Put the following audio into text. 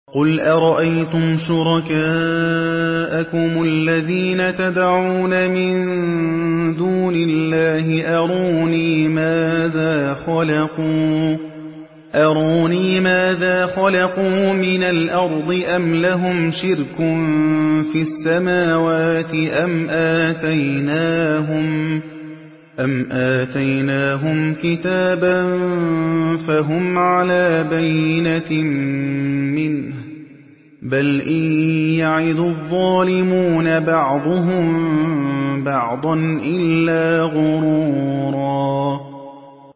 قُلْ أَرَأَيْتُمْ شُرَكَاءَكُمُ الَّذِينَ تَدْعُونَ مِن دُونِ اللَّهِ أَرُونِي مَاذَا خَلَقُوا مِنَ الْأَرْضِ أَمْ لَهُمْ شِرْكٌ فِي السَّمَاوَاتِ أَمْ آتَيْنَاهُمْ كِتَابًا فَهُمْ عَلَىٰ بَيِّنَةٍ مِّنْهُ ۚ بَلْ إِن يَعِدُ الظَّالِمُونَ بَعْضُهُم بَعْضًا إِلَّا غُرُورًا